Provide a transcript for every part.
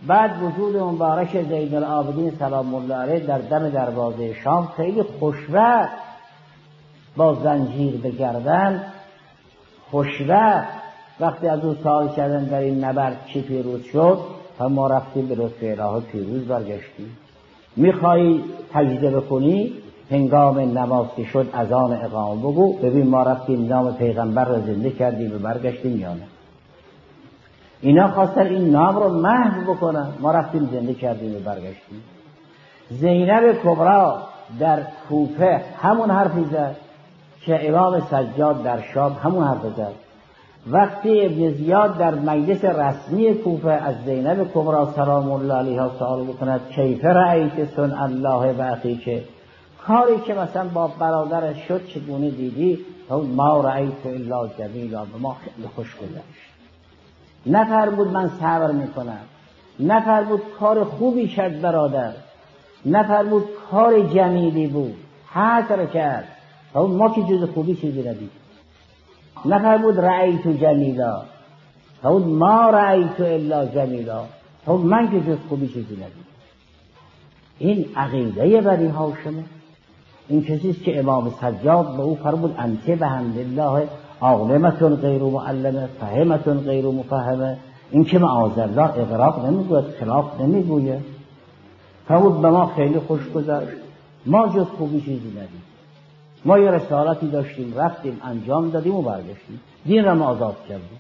بعد وجود مبارک زین العابدین سلام الله علیه در دم دروازه شام خیلی خوشوقت، با زنجیر به گردن، خوشوقت. وقتی از اون سوال کردن در این نبرد چی پیروز شد، و ما رفتیم به لطف الهی پیروز برگشتیم. میخوایی تجزیه بکنی، هنگام نماز که شد اذان اقامه بگو، ببین ما رفتیم نام پیغمبر را زنده کردیم و برگشتیم یا نه. اینا خواستن این نام رو محو بکنن، ما رفتیم زنده کردیم و برگشتیم. زینب کبرا در کوفه همون حرفی زد که امام سجاد در شام همون حرف زد. وقتی ابن زیاد در مجلس رسمی کوفه از زینب کبرا سلام الله علیها سوال بکند کیف رأیت صنع الله و اخیک، کاری که مثلا با برادرش شد چگونه دیدی؟ ما رأیت الا جمیلا، به ما خیلی خوش گذشت. نفرمود من صبر میکنم، نفرمود کار خوبی کرد برادر، نفرمود کار جمیلی بود، حسر کرد، ما که جز خوبی چیزی ندید. نفرمود رأیت جمیلا، ما رأیت الا جمیلا، من که جز خوبی چیزی ندید. این عقیده بنی هاشمه. این کسیست که امام سجاد به او فرمود انت بحمدالله عالمتون غیر معلمه فهمتون غیر مفهمه. این که معاذالله اغراق نمیگوید، خلاف نمیگوید. فرمود به ما خیلی خوش گذشت، ما جز خوبی چیزی ندید. ما یه رسالتی داشتیم، رفتیم انجام دادیم و برگشتیم، دین را ما آزاد کردیم.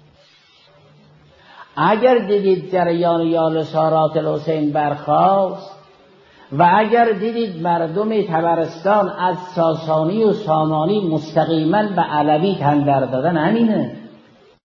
اگر دیدید جریان یال سارات الحسین برخاست و اگر دیدید مردم طبرستان از ساسانی و سامانی مستقیما به علوی تن در دادن، همینه.